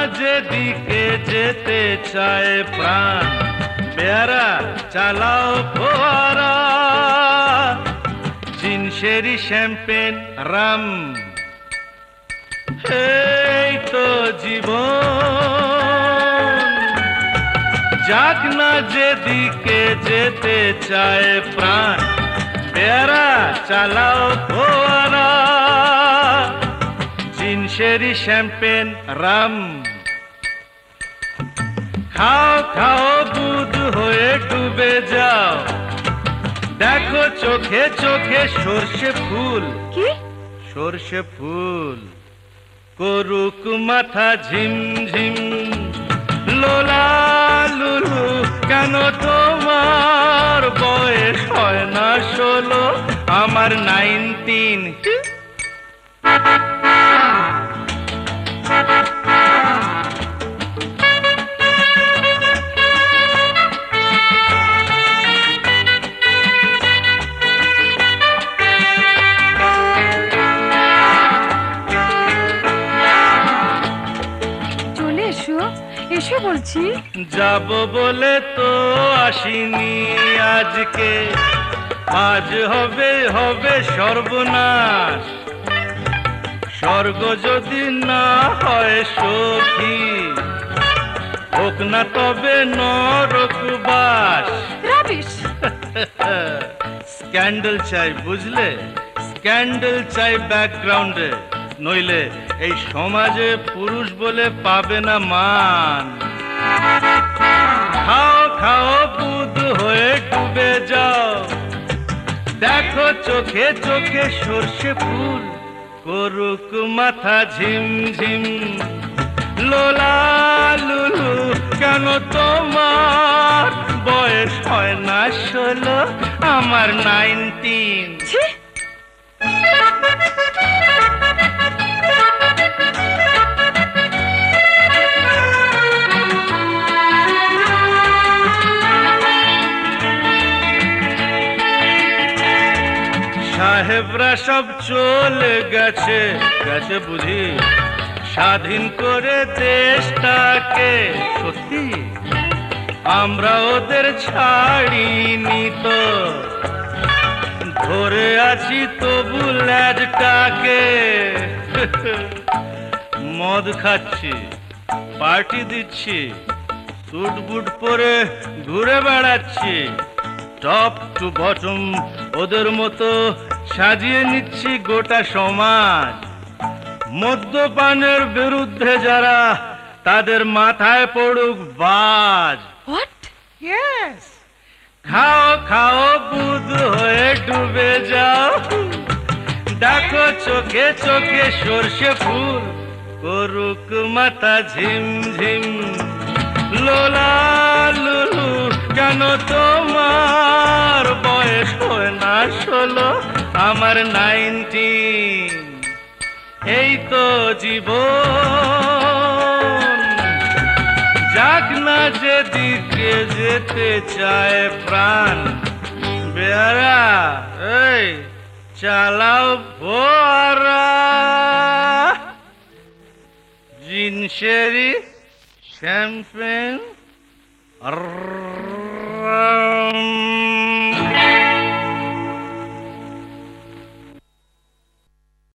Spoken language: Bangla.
যেদিকে যেতে চায় প্রাণ, বেয়ারা চালাও ফোয়ারা, জিনসেরি শ্যাম্পেন রাম, এই তো জীবন। যাক না যেদিকে যেতে চায় প্রাণ, বেয়ারা চালাও ফোয়ারা, জিনসেরি শ্যাম্পেন রাম। খাও খাও বুধ হয়ে ডুবে যাও, দেখো চোখে চোখে সর্ষে ফুল। কি? সর্ষে ফুল করুক মাথা ঝিমঝিম, লোলা লুলু কেন তোমার বয়স হয় না 16, আমার 19। এসে বলছি যাব বলে তো আসিনি আজকে, আজ হবে হবে সর্বনাশ। স্বর্গ যদি না হয় সখী, হোক না তবে নরকবাস। স্ক্যান্ডেল চাই বুঝলে, স্ক্যান্ডেল চাই ব্যাকগ্রাউন্ডে, নইলে এই সমাজে পুরুষ বলে পাবে না মান। খাও খাও বুধ হয়ে ডুবে যাও, দেখো চোখে চোখে সর্ষে ফুল করুক মাথা ঝিমঝিম, লোলা লুলু কেন তোমার বয়স হয় না 16, আমার 19। সাহেবরা সব চলে গেছে গেছে বুঝি, স্বাধীন করে দেশটাকে। সত্যি আমরা ওদের ছাড়িনি তো, ধরে আছি তবু ল্যাজটাকে। মদ খাচ্ছি, পার্টি দিচ্ছি, স্যুট বুট পরে ঘুরে বেড়াচ্ছি, টপ টু বটম ওদের মতো সাজিয়ে নিচ্ছি গোটা সমাজ। মদ্যপানের বিরুদ্ধে যারা, তাদের মাথায় পড়ুক বাজ। খাও খাও বুধ হয়ে ডুবে যাও, দেখো চোখে চোখে সর্ষে ফুল করুক মাথা ঝিমঝিম, লোলা লুলু কেন তোমার বয়স হয় না 16, আমার 19। এই তো জীবন। যাক না যেদিকে যেতে চায় প্রাণ, বেয়ারা এই চালাও ফোয়ারা, জিনসেরি শ্যাম্পেন রাম।